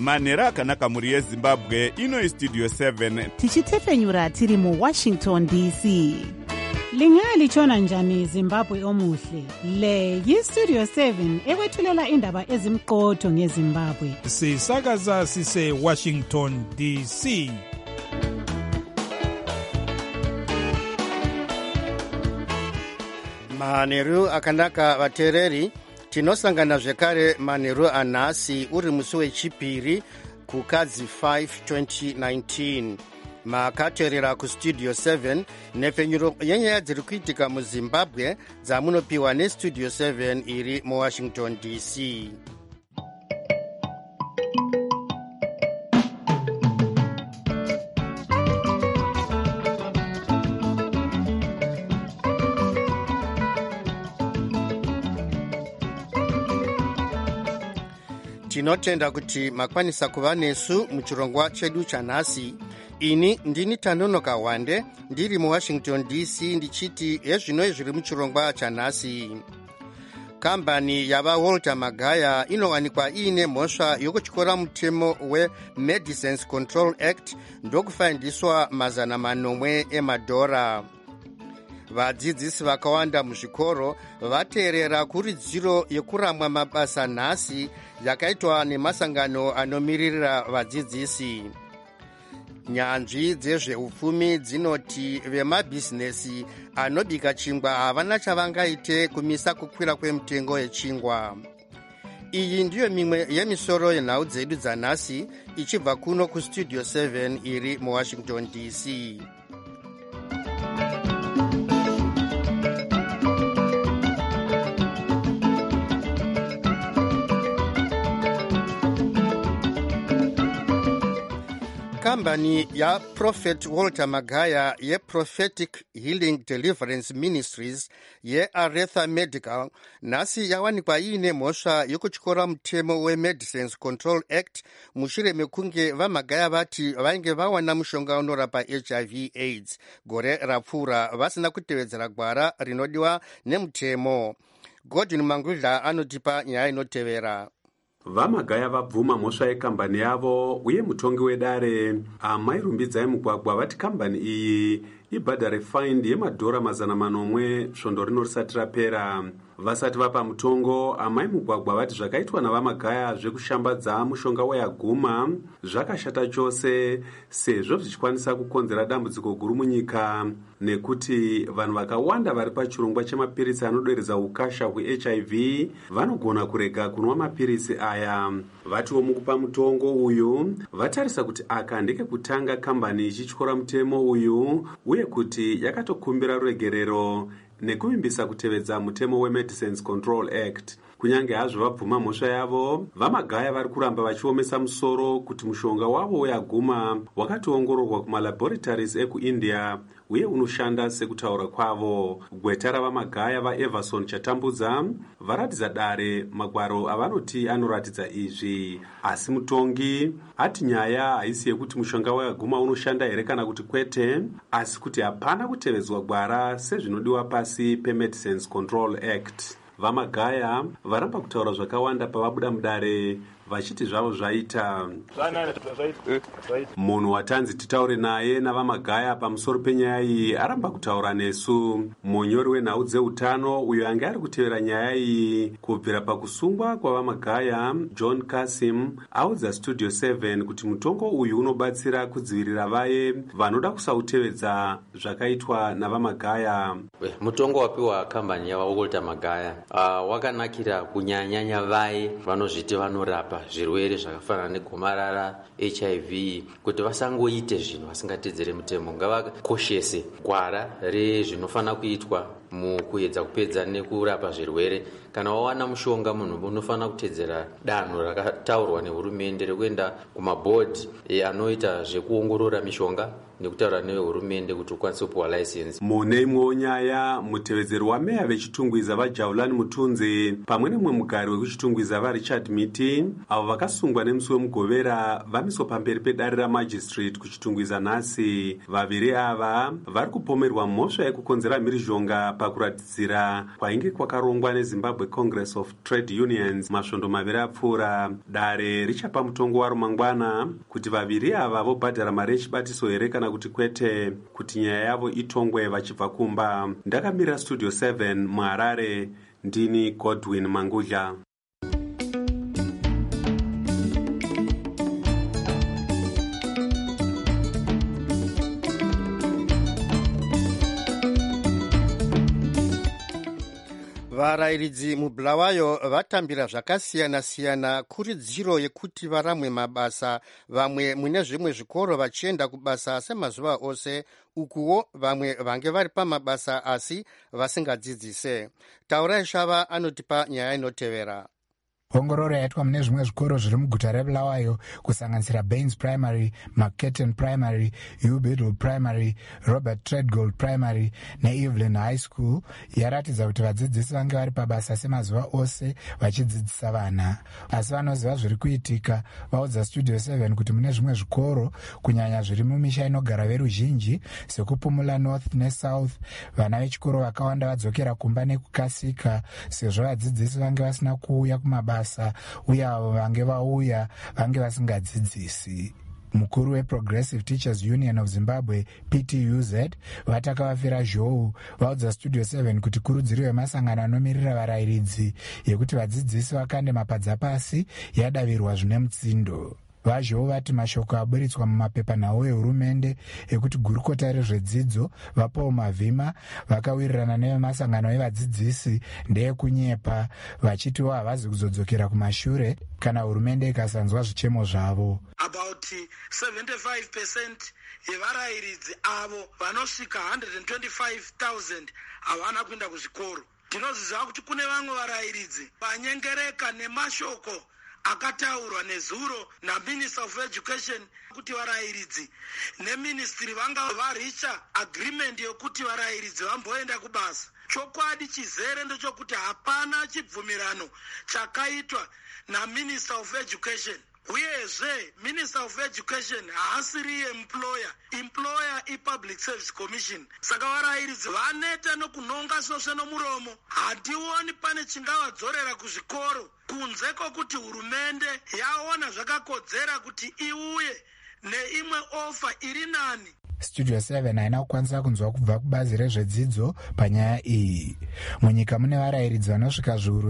manheru akanaka mhuri yezimbabwe. Ino Studio 7 tichitepfenyura tiri muWashington DC. Lingalitshona njani Zimbabwe omuhle? Le yiStudio 7 ekwethulela indaba ezimqotho ngeZimbabwe. Sisakaza sise Washington DC. Manheru akanaka vateereri, tinosangana zvekare manheru anhasi uri musi wechipiri kukadzi 5 2019. Makateerera kuStudio 7 nepfenyuro yenyaya dziri kuitika muZimbabwe dzamunopiwa neStudio 7 iri muWashington DC. Tinotenda kuti makwanisa kuva nesu muchirongwa chedu chanhasi. Ini ndini Tanonoka Wande ndiri muWashington DC ndichiti ezvino zviri muchirongwa chanhasi. Kambani yava Walter Magaya inowanikwa iine mhosva yokutyora mutemo weMedicines Control Act ndokufambiswa $900 emadhora. Vadzidzisi vakawanda muzvikoro vateerera kuridziro yekuramwa mabasa nhasi yakaitwa nemasangano anomiririra vadzidzisi. Nyanzvi dzezveupfumi dzinoti vemabhizinesi anobika chingwa havana chavangaite kumisa kukwira kwemitengo yechingwa. Iyi ndiyo mimwe yemisoro yenhau dzedu dzanhasi ichibva kuno kuStudio 7 iri muWashington DC. Kambani ya Prophet Walter Magaya yeProphetic Healing Deliverance Ministries yeAretha Medical nhasi yawanikwa iine mhosva yokutyora mutemo weMedicines Control Act mushure mekunge vaMagaya vati vainge vawana mushonga unorapa HIV AIDS gore rapfuura vasina kutevedzera gwara rinodiwa nemutemo. Gordon Mangudla anotipa nyaya inotevera. VaMagaya vabvuma mhosva yekambani yavo uye mutongi wedare amairumbidzai mugwagwa vati kambani iyi ibhadhare faindi yemadhora $900 svondo rino risati rapera. Vasati vapa mutongo, amai mugwagwa vati zvakaitwa navaMagaya zvekushambadza mushonga weaguma zvakashata chose sezvo zvichikwanisa kukonzera dambudziko guru munyika, nekuti vanhu vakawanda vari pachirongwa chemapirisi anoderedza ukasha hweHIV vanogona kurega kunwa mapirisi aya. Vatiwo mukupa mutongo uyu vatarisa kuti aka ndekekutanga kambani ichityora mutemo uyu uye kuti yakatokumbira ruregerero nekuvimbisa kutevedza mutemo weMedicines Control Act. Kunyange hazvo vabvuma mhosva yavo, vaMagaya vari kuramba vachiomesa musoro kuti mushonga wavo weaguma wakatoongororwa kumalaboratories ekuIndia uye unoshanda sekutaura kwavo. Gweta ravaMagaya vaEverson Chatambudza varatidza dare magwaro avanoti anoratidza izvi, asi mutongi ati nyaya haisi yekuti mushonga weaguma unoshanda here kana kuti kwete, asi kuti hapana kutevedzwa gwara sezvinodiwa pasi peMedicines Control Act. VaMagaya varamba kutaura zvakawanda pavabuda mudare vachiti zvavo zvaita. Munhu watanzi titaure naye navaMagaya pamusoro penyaya iyi aramba kutaura nesu. Munyori wenhau dzeutano uyo anga ari kutevera nyaya iyi kubvira pakusungwa kwavaMagaya, John Kasim, audza Studio 7 kuti mutongo uyu unobatsira kudzivirira vaye vanoda kusautevedza zvakaitwa navaMagaya. Mutongo wapiwa kambani yaWalter Magaya wakanakira kunyanya vaye vanozviti vanorapa zvirwere zvakafanana negomarara, HIV, kuti vasangoite zvinhu vasingatedzere mutemo. Ngavakoshese gwara rezvinofana kuitwa mukuedza kupedza nekurapa zvirwere. Kana wawana mushonga munhu unofana kutedzera danho rakataurwa nehurumende rekuenda kumabhodhi anoita zvekuongorora mishonga nekutaura nevehurumende kuti ukwanise kupiwa license. Mune imwewo nyaya, mutevedzeri wameya vechitungwiza vaJaulani Mutunzi pamwe nemumwe mugari wekuchitungwiza vaRichard Miti avo vakasungwa nemusi wemugovera vamiswa pamberi pedare ramajistrate kuchitungwiza nhasi. Vaviri ava vari kupomerwa mhosva yekukonzera mhirizhonga pakuratidzira kwainge kwakarongwa neZimbabwe Congress of Trade Unions masvondo maviri apfuura. Dare richapa mutongo waro mangwana kuti vaviri ava vobhadhara mari yechibatiso here kana kuti kwete, kuti nyaya yavo itongwe vachibva kumba. Ndakamirira Studio 7 muHarare, ndini Godwin Mangudla. Varayiridzi muBulawayo vatambira zvakasiyana-siyana kuridziro yekuti varamwe mabasa, vamwe mune zvimwe zvikoro vachienda kubasa semazuva ose, ukuwo vamwe vange vari pamabasa asi vasingadzidzise. Taurai Shava anotipa nyaya inotevera. Ongororo yaitwa mune zvimwe zvikoro zviri muguta reBulawayo kusanganisira Baines Primary, McKetten Primary, Hugh Biddle Primary, Robert Treadgold Primary neEvelyn High School yaratidza kuti vadzidzisi vange vari pabasa semazuva ose vachidzidzisa vana. Asi vanoziva zviri kuitika vaudza Studio 7 kuti mune zvimwe zvikoro kunyanya zviri mumisha inogara veruzhinji sekupumula North neSouth, vana vechikoro vakawanda vadzokera kumba nekukasika sezvo vadzidzisi vange vasina kuuya kumabasa uye avo vange vauya vange vasingadzidzisi. Mukuru weProgressive Teachers Union of Zimbabwe, PTUZ, vatakavafira zhou vaudza Studio 7 kuti kurudziro yemasangano anomirira varayiridzi yekuti vadzidzisi vakande mapadza pasi yadavirwa zvine mutsindo. Vazhou vati mashoko aburitswa mumapepanhau ehurumende ekuti gurukota rezvedzidzo vaPaul Mavhima vakawirirana nevemasangano evadzidzisi ndeyekunyepa, vachitiwo havazi kuzodzokera kumashure kana hurumende ikasanzwa zvichemo zvavo. About 75% yevarayiridzi avo vanosvika 125,000 havana kuenda kuzvikoro. Tinoziva kuti kune vamwe varayiridzi vanyengereka nemashoko akataurwa nezuro naMinister of Education kuti varayiridzi neministry vanga varicha agreement yokuti varayiridzi vamboenda kubasa. Chokwadi chizere ndechokuti hapana chibvumirano chakaitwa naMinister of Education. Uyezve Minister of Education haasiri employer iPublic Service Commission. Saka varayiridzi vaneta nokunonga sosve nomuromo. Hationi pane chingavadzorera kuzvikoro kunze kwokuti hurumende yaona zvakakodzera kuti iuye neimwe ofa iri nani. Studio 7 haina kukwanisa kunzwa kubva kubazi rezvedzidzo panyaya iyi. Munyika mune varayiridzi vanosvika zviuru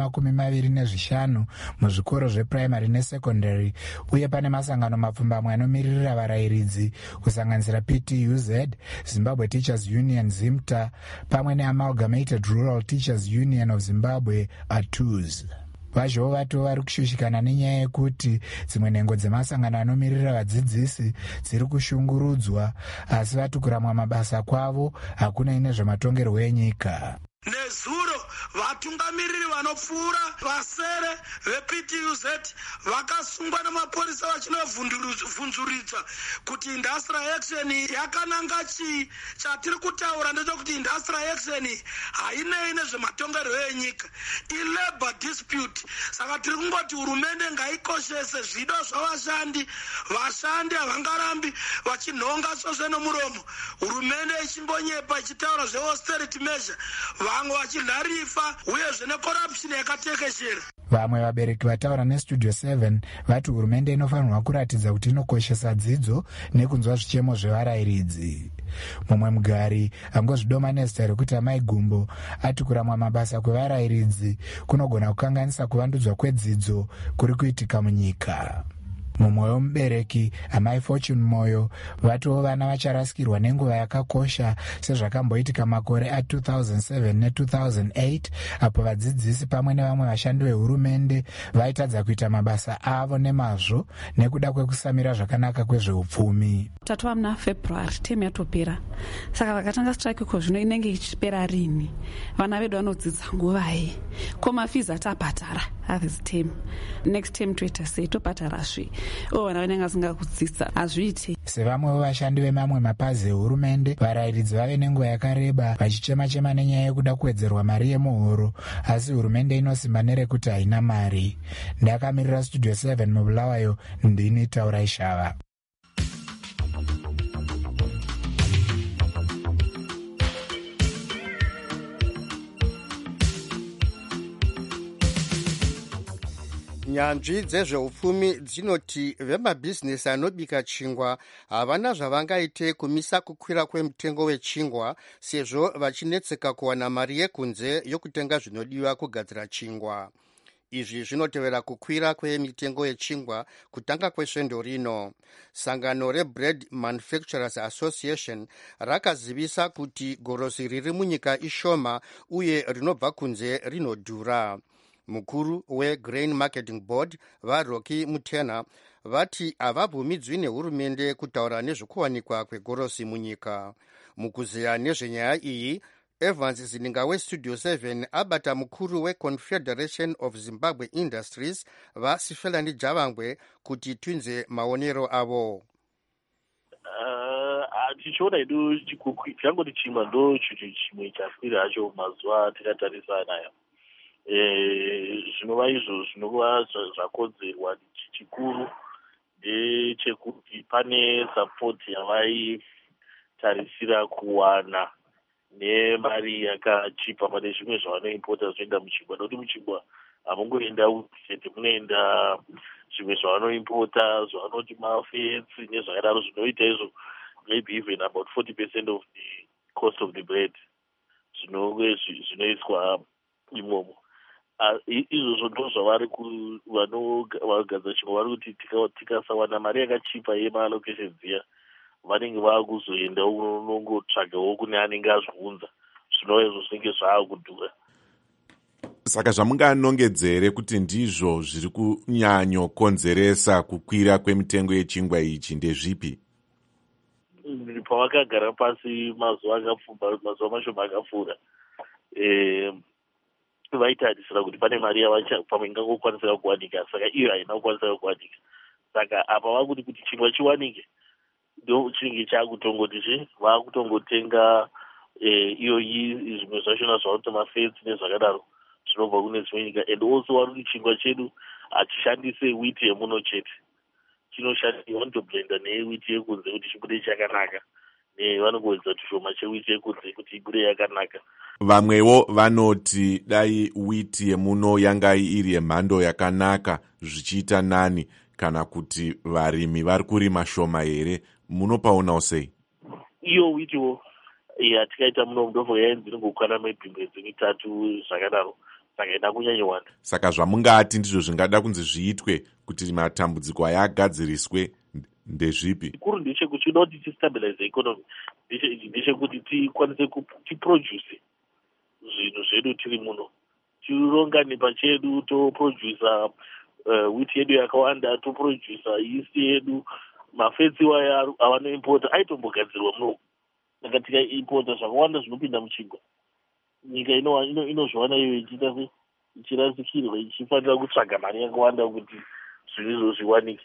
125 muzvikoro zveprimary nesekondary, uye pane masangano mapfumbamwe anomiririra varayiridzi kusanganisira PTUZ, Zimbabwe Teachers Union ZIMTA, pamwe neAmalgamated Rural Teachers Union of Zimbabwe ATUZ. Vazhou vatiwo vari kushushikana nenyaya yekuti dzimwe nhengo dzemasangano anomirira vadzidzisi dziri kushungurudzwa, asi vati kuramwa mabasa kwavo hakuna ine zvematongerwo enyika. Nezuro vatungamiriri vanopfuura vasere vePTUZ vakasungwa namapurisa vachinovhunzuridzwa kuti industrial action yakananga chii. Chatiri kutaura ndechekuti industrial action hainei nezvematongerwo enyika, ilabor dispute. Saka tiri kungoti hurumende ngaikoshese zvido zvavashandi. Vashandi havangarambi vachinhonga sosve nomuromo, hurumende ichimbonyepa ichitaura zveausterity measure, vamwe vachidharifa uyezve necorruption yakatekeshera. Vamwe vabereki vataura neStudio 7 vati hurumende inofanirwa kuratidza kuti inokoshesa dzidzo nekunzwa zvichemo zvevarayiridzi. Mumwe mugari angozvidoma nezita rekuti Amai Gumbo ati kuramwa mabasa kwevarayiridzi kunogona kukanganisa kuvandudzwa kwedzidzo kuri kuitika munyika. Mumwe wemubereki Amai Fortune Moyo vatiwo vana vacharasikirwa nenguva yakakosha sezvakamboitika makore a2007 ne2008 apo vadzidzisi pamwe nevamwe vashandi vehurumende vaitadza kuita mabasa avo nemazvo nekuda kwekusamira zvakanaka kwezveupfumi. Tatu muna February temu yatopera, saka vakatanga strike ko zvino inenge ichipera rini? Vana vedu vanodzidza nguvai? Ko mafizi atabhadhara harvest term. Next term toita sei, tobhadharazve vana vanenge vasingakudzidza hazviiti. Sevamwe vashandi vemamwe mapazi ehurumende, varairidzi vave nenguva yakareba vachichema-chema nenyaya yekuda kuwedzerwa mari yemuhoro, asi hurumende inosimba nerekuti haina mari. Ndakamirira Studio 7 muBulawayo, ndini Taurai Shava. Nyanzvi dzezveupfumi dzinoti vemabhizinesi anobika chingwa havana zvavangaite kumisa kukwira kwemitengo wechingwa, sezvo vachinetseka kuwana mari yekunze yokutenga zvinodiwa kugadzira chingwa. Izvi zvinotevera kukwira kwemitengo yechingwa kutanga kwesvendo rino. Sangano reBread Manufacturers Association rakazivisa kuti gorosi riri munyika ishoma uye rinobva kunze rinodhura. Mukuru weGrain Marketing Board vaRocky Mutena vati havabvumidzwi nehurumende kutaura nezvekuwanikwa kwegorosi munyika. Mukuzeya nezvenyaya iyi, Evans Zininga weStudio 7 abata mukuru weConfederation of Zimbabwe Industries vaSifelani Javangwe kuti twinze maonero avo. Tichiona idu changoti chimwe ndo chinhu chimwe chafira hacho mazuva atikatarisa nayo. Zvinova izvo zvinova zvakonzerwa chikuru ndechekuti pane sapoti yavaitarisira kuwana nemari yakachipa pane zvimwe zvavanoimpota zvinoenda muchingwa. Nokuti muchingwa hamungoenda chete, munoenda zvimwe zvavanoimpota zvavanoti mafetsi nezvakadaro, zvinoita izvo maybe even about 40% of the cost of the bread zvinoiswa imomo. Izvozvo ndo zvavari vanogadzira chingwa vari kuti tikasawana mari yakachipa yemaallocations dziya, vanenge vaakuzoenda unongotsvagawo kune anenge azviunza, zvinova izvo zvinenge zvaakudhura. Saka zvamunganongedzere kuti ndizvo zviri kunyanyokonzeresa kukwira kwemitengo yechingwa ichi ndezvipi? Pavakagara pasi mazuva mashoma akapfuura, vaitarisira kuti pane mari pamwe ingangokwanisira kuwanika, saka iyo haina kukwanisira kuwanika. Saka apa vakuti kuti chingwa chiwanike ndo chinenge chaakutongotizve vaakutongotenga iyoyi zvimwe zvachona zvavanoti mafetsi nezvakadaro zvinobva kune dzimwe nyika. And also vari kuti chingwa chedu hatishandise witi yemuno chete, chinoshandisa vanotoblenda newiti yekunze kuti chibude chakanaka, vanongowedza tushoma chewiti yekunze kuti ibude yakanaka. Vamwewo vanoti dai witi yemuno yanga iri yemhando yakanaka zvichiita nani, kana kuti varimi vari kurima shoma here. Munopaonawo sei? Iyo witiwo yatikaita muno mudofo yainzi inongokwana maybe mwedzi mitatu zvakadaro, saka ina kunyanyowanda. Saka zvamungati ndizvo zvingada kunzi zviitwe kuti matambudziko aya agadziriswe ndezvipi? Chikuru ndechekuti chinoda kuti tistabilize economy, ndechekuti tikwanise tiproduce zvinhu zvedu tiri muno, tironga nepa chedu, toprodusa wheat yedu yakawanda, toprodusa yeast yedu, mafetsi waya avanoimpota aitombogadzirwa muno. Saka tikaimpota zvakawanda zvinopinda muchingwa, nyika inozviwana iyo ichiita ichirasikirwa, ichifanira kutsvaga mari yakawanda kuti zvinhu izvo zviwanike.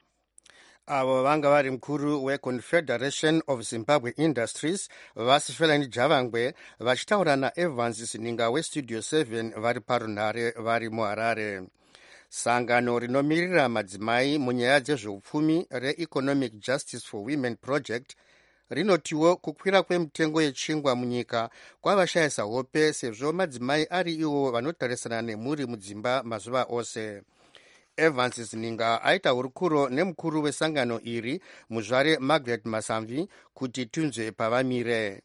Avo vanga vari mukuru weConfederation of Zimbabwe Industries vaSifelani Javangwe vachitaura naEvans Zininga weStudio 7 vari parunhare vari muHarare. Sangano rinomirira madzimai munyaya dzezveupfumi reEconomic Justice for Women Project rinotiwo kukwira kwemitengo yechingwa munyika kwavashayisa hope, sezvo madzimai ari ivo vanotarisana nemhuri mudzimba mazuva ose. Evans Zininga aita hurukuro nemukuru wesangano iri muzvare Margaret Masamvi kuti tunzwe pavamire.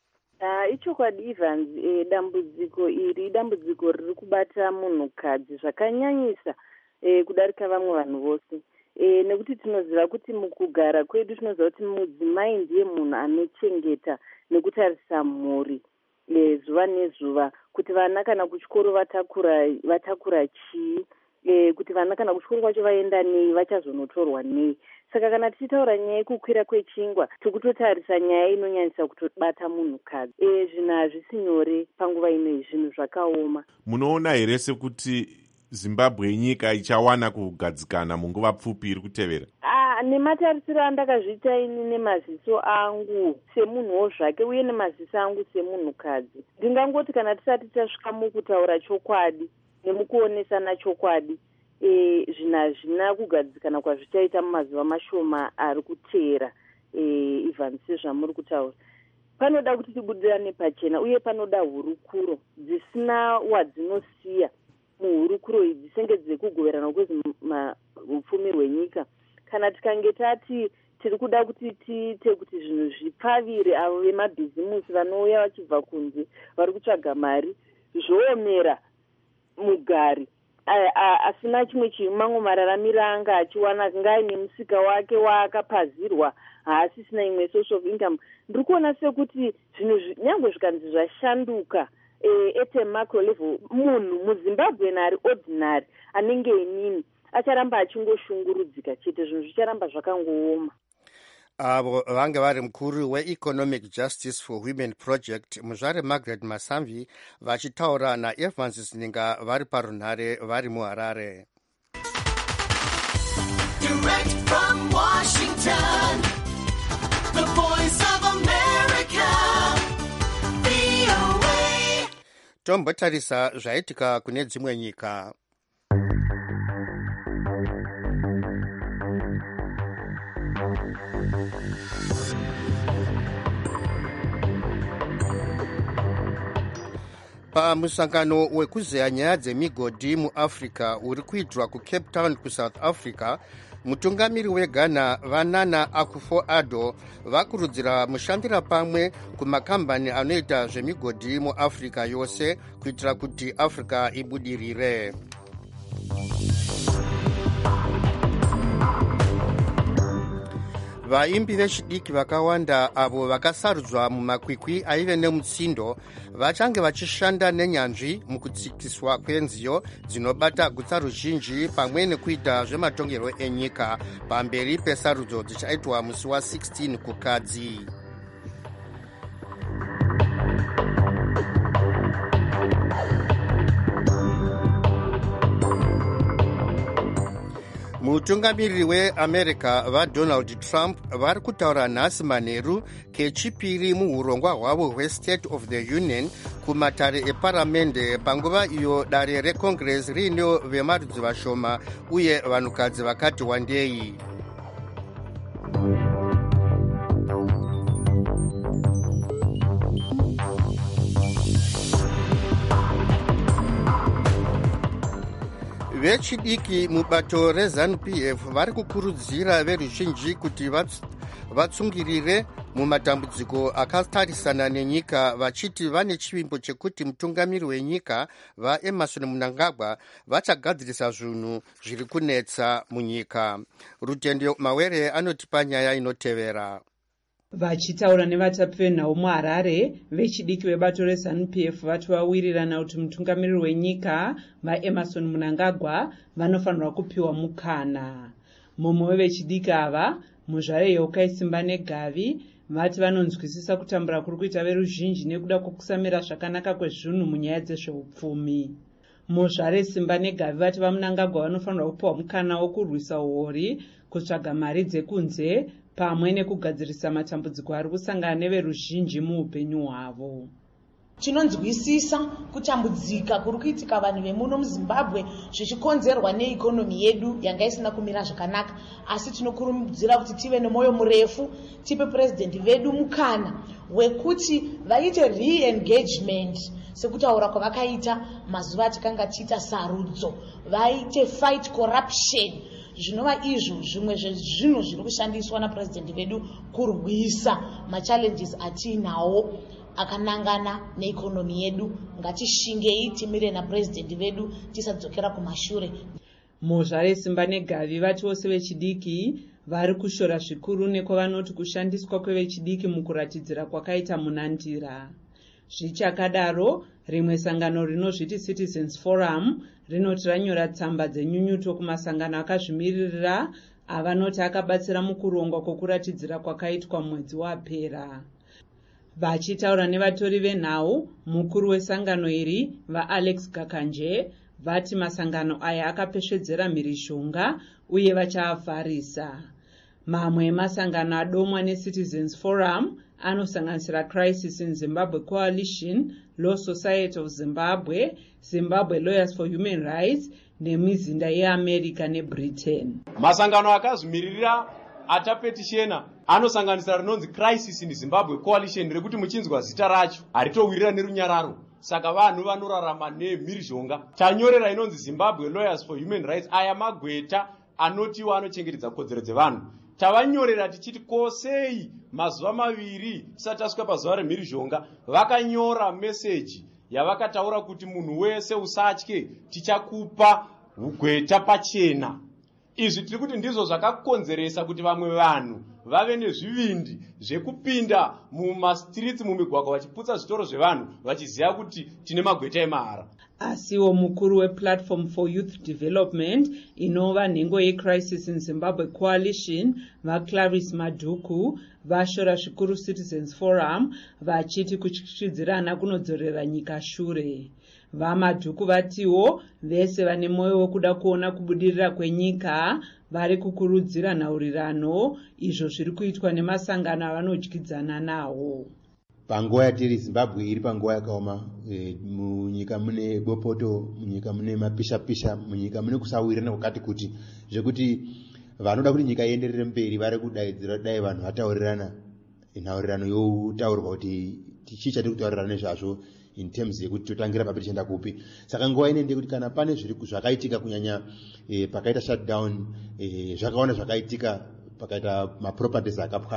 Ichokwadi Evans, dambudziko iri dambudziko riri kubata munhukadzi zvakanyanyisa kudarika vamwe vanhu vose, nekuti tinoziva kuti mukugara kwedu tinoziva kuti mudzimai ndiye munhu anochengeta nekutarisa mhuri zuva nezuva, kuti vana kana kuchikoro vatakura chii, kuti vana kana kuchikoro kwacho vaenda nei, vachazonotorwa nei. Saka kana tichitaura nyaya yekukwira kwechingwa, tikutotarisa nyaya inonyanyisa kutobata munhukadzi. Zvinhu hazvisi nyore panguva inoyi, zvinhu zvakaoma. Munoona here sekuti Zimbabwe nyika ichawana kugadzikana munguva pfupi iri kutevera? Nematarisiro andakazviita ini nemaziso angu semunhuwo zvake uye nemaziso angu semunhukadzi, ndingangoti kana tisati tasvika mukutaura chokwadi nemukuonesana chokwadi, zvinhu hazvina kugadzikana kwazvichaita mumazuva mashoma ari kuteera. Ivan, sezvamuri kutaura, panoda kuti tibudirane pachena uye panoda hurukuro dzisina wadzinosiya. Muhurukuro idzi senge dzekugoverana kwezi upfumi hwenyika. Kana tikange tati tiri kuda kuti tiite kuti zvinhu zvipfavire avo vemabhizimusi vanouya vachibva kunze vari kutsvaga mari, zvoomera mugari asina chimwe mamwe mararamiro anga achiwana, ngaine musika wake waakapazirwa, haasisina imwe source of income. Ndiri kuona sekuti zvinhu nyange zvikanzi zvashanduka at a macro level, munhu muzimbabwe ari ordinary anenge inini acharamba achingoshungurudzika chete, zvinhu zvicharamba zvakangooma. Avo vange vari mukuru weEconomic Justice for Women Project muzvare Margaret Masamvi vachitaura naEvans Zininga vari parunhare vari muHarare. Direct from Washington, the voice of America, VOA. Tombotarisa zvaitika kune dzimwe nyika. Pamusangano wekuzeya nyaya dzemigodhi muAfrica uri kuitirwa kuCape Town kuSouth Africa, mutungamiri weGhana Vanana Akufo-Addo vakurudzira mushandira pamwe kumakambani anoita zvemigodhi muAfrica yose kuitira kuti Africa ibudirire. Vaimbi vechidiki vakawanda avo vakasarudzwa mumakwikwi aive nemutsindo vachange vachishanda nenyanzvi mukutsikiswa kwenziyo dzinobata gutsa ruzhinji pamwe nekuita zvematongerwo enyika pamberi pesarudzo dzichaitwa musi wa16 kukadzi. Mutungamiriri weAmerica vaDonald Trump vari kutaura nhasi manheru kechipiri muurongwa hwavo hweState of the Union kumatare eparamende panguva iyo dare reCongress riino vemarudzi vashoma uye vanhukadzi vakati wandei. Vechidiki mubato reZANU-PF vari kukurudzira veruzhinji kuti vatsungirire mumatambudziko akatarisana nenyika, vachiti vane chivimbo chekuti mutungamiri wenyika vaEmmerson Mnangagwa vachagadzirisa zvinhu zviri kunetsa munyika. Rutendo Mawere anotipa nyaya inotevera. Vachitaura nevatapi venhau muHarare, vechidiki vebato reZANU-PF vati vawirirana kuti mutungamiriri wenyika vaEmmerson Mnangagwa vanofanirwa kupiwa mukana. Mumwe wevechidiki ava, muzvare Yokai Simba Negavi, vati vanonzwisisa kutambura kuri kuita veruzhinji nekuda kwekusamira zvakanaka kwezvinhu munyaya dzezveupfumi. Muzvare Simba Negavi vati vaMnangagwa vanofanirwa kupiwa mukana wokurwisa uori, kutsvaga mari dzekunze pamwe nekugadzirisa matambudziko ari kusangana neveruzhinji muupenyu hwavo. Tinonzwisisa kutambudzika kuri kuitika vanhu vemuno muZimbabwe zvichikonzerwa neikonomi yedu yanga isina kumira zvakanaka, asi tinokurudzira kuti tive nemwoyo murefu, tipe purezidendi vedu mukana wekuti vaite re-engagement sekutaura kwavakaita mazuva atakanga tiita sarudzo, vaite fight corruption, zvinova izvo zvimwe zvezvinhu zviri kushandiswa napurezidendi vedu kurwisa machallenges atiinawo akanangana neikonomi yedu. Ngatishingei timire napurezidendi vedu tisadzokera kumashure. Muzvare Simba Negavi vati vose vechidiki vari kushora zvikuru nekwavanoti kushandiswa kwevechidiki mukuratidzira kwakaita munandira. Zvichakadaro, rimwe sangano rinozviti Citizens Forum rinoti ranyora tsamba dzenyunyuto kumasangano akazvimiririra avanoti akabatsira mukurongwa kwokuratidzira kwakaitwa mwedzi wapera. Vachitaura nevatori venhau, mukuru wesangano iri vaAlex Gakanje vati masangano aya akapesvedzera mhirizhonga uye vachaavharisa. Mamwe emasangano adomwa neCitizens Forum anosanganisira Crisis in Zimbabwe Coalition, Law Society of Zimbabwe, Zimbabwe Lawyers for Human Rights nemizinda yeAmerica neBritain. Masangano akazumirira atapetishena anosanganisira rinonzi Crisis in Zimbabwe Coalition rekuti muchinzwa zita racho haritowirira nerunyararo, saka vanhu vanorarama nemhirizhonga. Tanyorera inonzi Zimbabwe Lawyers for Human Rights, aya magweta anotiwa anochengetedza kodzero dzevanhu. Tavanyorera tichiti kosei mazuva maviri tisati tasvika pazuva remhirizhonga vakanyora meseji yavakataura kuti munhu wese usatye, tichakupa ugweta pachena. Izvi tiri kuti ndizvo zvakakonzeresa kuti vamwe vanhu vave nezvivindi zvekupinda mumastreets mumigwagwa vachiputsa zvitoro zvevanhu vachiziva kuti tine magweta emahara. Asiwo mukuru wePlatform for Youth Development inova nhengo yeCrisis in Zimbabwe Coalition vaClarice Maduku vashora zvikuru Citizens Forum vachiti kutyityidzirana kunodzorera nyika shure. VaMaduku vatiwo vese vane mwoyo wekuda kuona kubudirira kwenyika vari kukurudzira nhaurirano, izvo zviri kuitwa nemasangano avanodyidzana nawo. Panguva yatiri Zimbabwe iri panguva yakaoma, munyika mune bopoto, munyika mune mapisha-pisha, munyika mune kusawirirana kwakati kuti zvekuti vanoda kuti nyika ienderere mberi vari kudaidzira dai vanhu vataurirana nhaurirano yotaurirwa kuti chii chatiri kutaurirana nezvazvo in terms yekuti totangira papi tichienda kupi. Saka nguva ine ndekuti kana pane zvakaitika kunyanya pakaita shutdown, zvakaona zvakaitika pakaita maproperties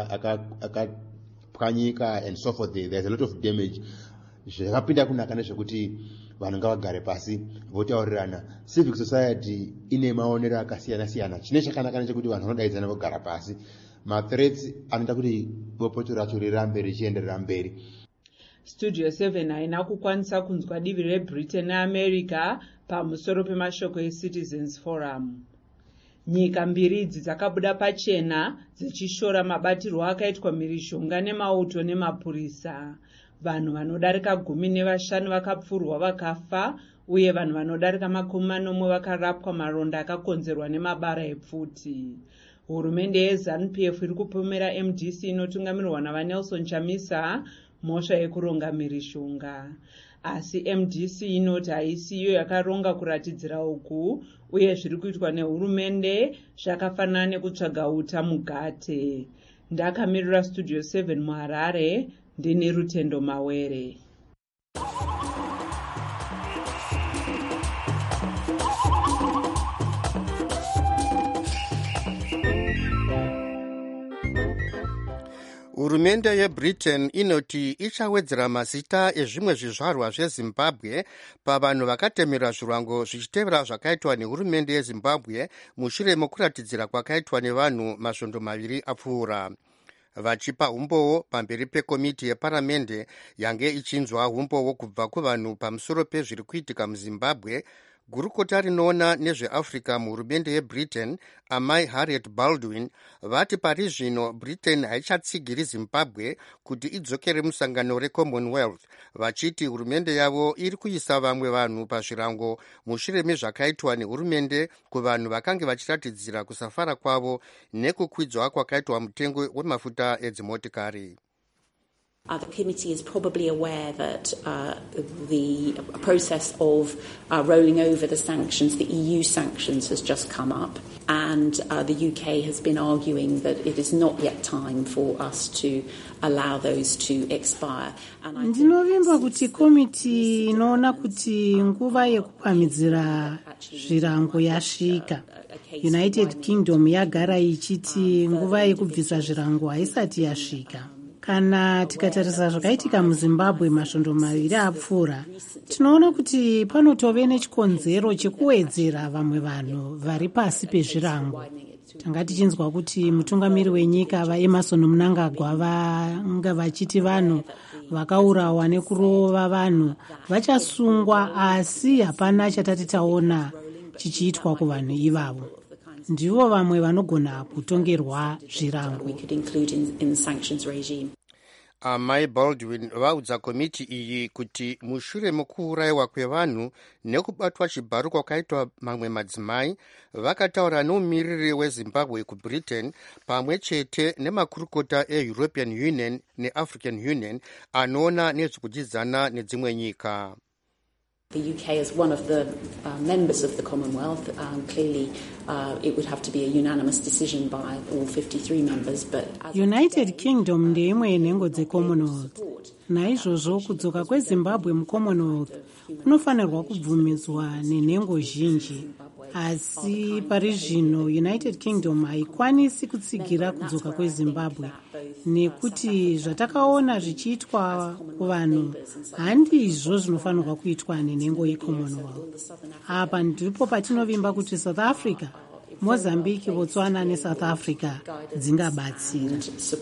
akapwanyika and so forth, there's a lot of damage. Zvakapinda kunaka nezvekuti vanhu ngavagare pasi votaurirana. Civic society ine maonero akasiyana-siyana. Chine chakanaka nechekuti vanhu vanodaidzana vogara pasi. Mathreats anoita kuti bopoto racho rirambe richienderera mberi. Studio 7 haina kukwanisa kunzwa divi reBritain neAmerica pamusoro pemashoko eCitizens Forum. Nyika mbiri idzi dzakabuda pachena dzichishora mabatirwo akaitwa mhirizhonga nemauto nemapurisa. Vanhu vanodarika 15 vakapfurwa vakafa uye vanhu vanodarika 40 vakarapwa maronda akakonzerwa nemabara epfuti. Hurumende yeZANU-PF iri kupomera MDC inotungamirwa navaNelson Chamisa mhosva yekuronga mhirizhonga. Asi MDC inoti haisi iyo yakaronga kuratidzira uku uye zviri kuitwa nehurumende zvakafanana nekutsvaga uta mugate. Ndakamirira Studio 7 muHarare, ndine Rutendo Mawere. Hurumende yeBritain inoti ichawedzera mazita ezvimwe zvizvarwa zveZimbabwe pavanhu vakatemera zvirango zvichitevera zvakaitwa nehurumende yeZimbabwe mushure mokuratidzira kwakaitwa nevanhu masvondo maviri apfuura. Vachipa umbowo pamberi pekomiti yeparamende yange ichinzwa umbowo kubva kuvanhu pamusoro pezviri kuitika muZimbabwe, gurukota rinoona nezveAfrica muhurumende yeBritain, amai Harriet Baldwin, vati pari zvino Britain haichatsigiri Zimbabwe kuti idzokere musangano reCommonwealth, vachiti hurumende yavo iri kuisa vamwe vanhu pazvirango mushure mezvakaitwa nehurumende kuvanhu vakange vachiratidzira kusafara kwavo nekukwidzwa kwakaitwa mutengo wemafuta edzimotikari. The committee is probably aware that the process of rolling over the sanctions, the EU sanctions, has just come up, and the UK has been arguing that it is not yet time for us to allow those to expire. Ndinovimba kuti komiti inoona kuti nguva yekupamhidzira zvirango yasvika. United Kingdom yagara ichiti nguva yekubvisa zvirango haisati yasvika. Kana tikatarisa zvakaitika muZimbabwe masvondo maviri apfuura, tinoona kuti panotove nechikonzero chekuwedzera vamwe vanhu vari pasi pezvirango. Tanga tichinzwa kuti mutungamiri wenyika vaEmmerson Mnangagwa vanga vachiti vanhu vakaurawa nekurova vanhu vachasungwa, asi hapana chatati taona chichiitwa kuvanhu ivavo. Ndivo vamwe vanogona kutongerwa zvirango. amai Baldwin vaudza komiti iyi kuti mushure mekuurayiwa kwevanhu nekubatwa chibharo kwakaitwa mamwe madzimai, vakataura nomumiriri wezimbabwe kubritain pamwe chete nemakurukota eEuropean Union neAfrican Union anoona nezvekudyidzana nedzimwe nyika. The UK is one of the members of the Commonwealth. Clearly, it would have to be a unanimous decision by all 53 members. But United Kingdom ndeimwe yenhengo dzeCommonwealth. Naizvozvo kudzoka kweZimbabwe muCommonwealth kunofanirwa kubvumidzwa nenhengo zhinji. Asi pari zvino United Kingdom haikwanisi kutsigira kudzoka kweZimbabwe nekuti zvatakaona zvichiitwa kuvanhu handizvo zvinofanirwa kuitwa nenhengo yeCommonwealth. Apa ndipo patinovimba kuti South Africa, Mozambique, Botswana neSouth Africa dzingabatsira.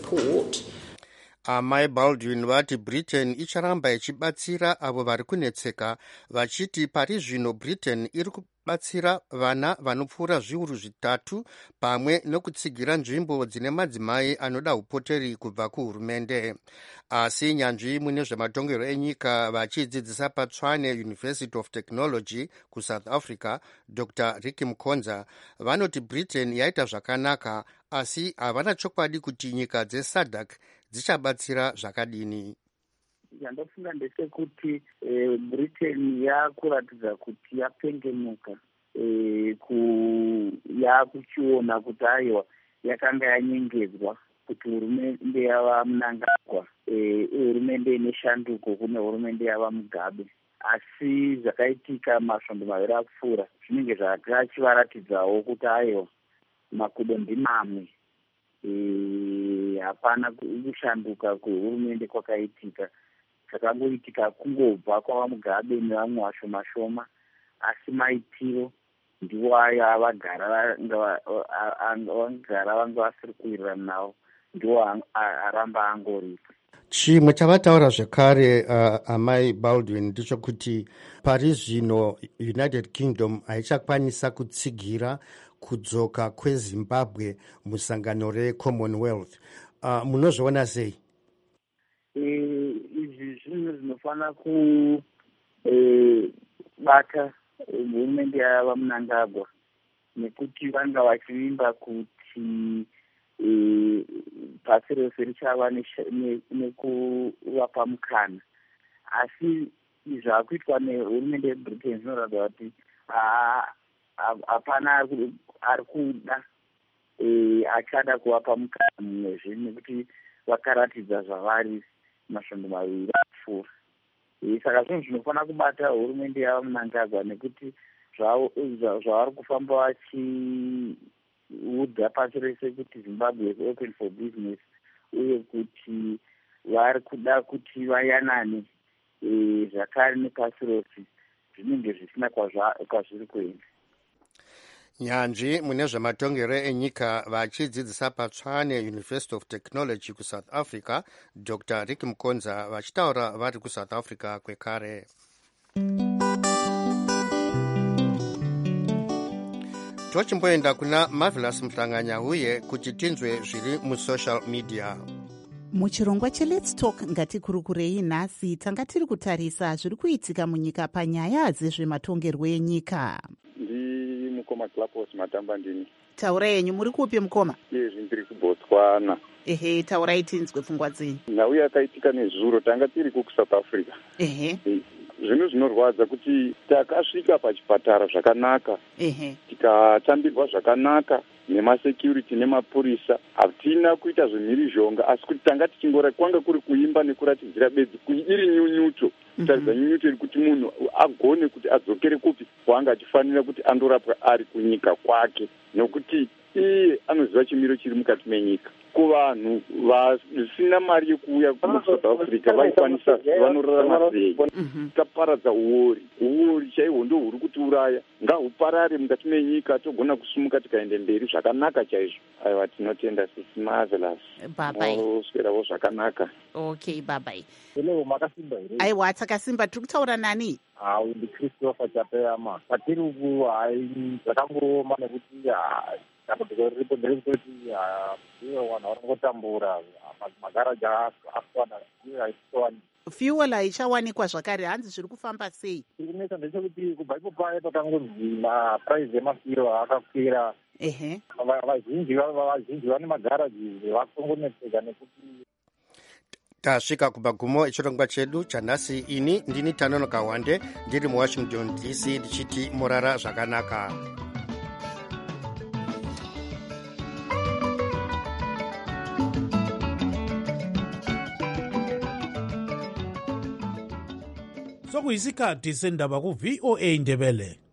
Amai Baldwin vati Britain icharamba ichibatsira avo vari kunetseka, vachiti pari zvino Britain iri kubatsira vana vanopfuura zviuru zvitatu pamwe nokutsigira nzvimbo dzine madzimai anoda upoteri kubva kuhurumende. Asi nyanzvi mune zvematongerwo enyika vachidzidzisa paTshwane University of Technology kuSouth Africa, Dr. Ricky Mkonza, vanoti Britain yaita zvakanaka, asi havana chokwadi kuti nyika dzeSADC dzichabatsira zvakadini. Yandofunga ndechekuti Britain yakuratidza kuti yapengenuka, yakuchiona kuti aiwa yakanga yanyengedzwa kuti hurumende yava Mnangagwa, hurumende ine shanduko kune hurumende yava Mugabe. Asi zvakaitika masvondo maviri akupfuura zvinenge zvakachivaratidzawo kuti aiwa makudo ndimamwe. Hapana kushanduka kwehurumende kwakaitika. Chakangoitika kungobva kwava Mugabe nevamwe vashoma shoma, asi maitiro ndiwo ayo avagara vanga vasiri kuwirirana nawo, ndiwo aramba angoripo. Chimwe chavataura zvekare amai Baldwin ndechekuti pari zvino United Kingdom haichakwanisa kutsigira kudzoka kweZimbabwe musangano reCommonwealth. Munozviona sei? Izvi zvinhu zvinofana kubata hurumende yava Mnangagwa, nekuti vanga vachivimba kuti pasi rose richava nekuvapa mukana. Asi zvakuitwa nehurumende yeBritain zvinoratidza kuti hapana ari kuda achada kuvapa mukana mumwezve, nekuti vakaratidza zvavari masvondo maviri akupfuura. Saka zvinhu zvinofana kubata hurumende yava Mnangagwa, nekuti zvavari kufamba vachiudza pasi rese kuti Zimbabwe is open for business, uye kuti vari kuda kuti vayanane zvakare nepasi rose, zvinenge zvisina kwazviri kuenda. Nyanzvi mune zvematongero enyika vachidzidzisa paTshwane University of Technology kuSouth Africa, Dr. Ricky Mkonza vachitaura vari kuSouth Africa kwekare. Tochimboenda kuna Marvelous Mhlanganya uye kuti tinzwe zviri musocial media. Muchirongwa cheLet's Talk ngatikurukurei nhasi tanga tiri kutarisa zviri kuitika munyika panyaya dzezvematongerwo enyika. Mukoma Clapos Matamba ndini. Taura yenyu, muri kupi Mukoma? Izvi ndiri kuBotswana. Ehe, taurai tinzwe pfungwa dzenyu. Nhau yakaitika nezuro tanga tiri kuSouth Africa. Ehe. Zvinhu zvinorwadza kuti takasvika pachipatara zvakanaka, tikatambirwa zvakanaka nemasecurity nemapurisa, hatina kuita zvemhirizhonga, asi kuti tanga tichingora kwanga kuri kuimba nekuratidzira bedzi iri nyunyuto, kutaridza nyunyuto iri kuti munhu agone kuti adzokere kupi kwanga achifanira kuti andorapwa ari kunyika kwake, nokuti iye anoziva chimiro chiri mukati menyika. Kuvanhu vasina mari yekuuya kuSouth Africa vaikwanisa vanorarama sei? Taparadza uori chaihwo ndo huri kutiuraya. Ngahuparare mukati menyika, togona kusumuka tikaende mberi zvakanaka chaizvo. Aiwa, tinotenda sisi Marvelous. Babai. Oswerawo zvakanaka. Okay, babai. Hello, makasimba here. Aiwa, takasimba. Tiri kutaura nani? Ndi Christopher Chapeyama. Patiri uku zvakangooma nekuti dambudziko riripo nderekuti ivo vanhu vari kungotambura magaraji akwana aisowani fuel haichawanikwa zvakare. Hanzi zviri kufamba sei? chiri kunetsa ndechekuti kubva ipo paya pakangonzi mapuraizi emafiro akakwira. Vazhinji vane magaraji vakungonetseka nekuti tasvika kumagumo echirongwa chedu chanhasi. ini ndini Tanono Kawande ndiri muwashington DC ndichiti murara zvakanaka. sokuyisikhathi sendaba ku VOA Ndebele.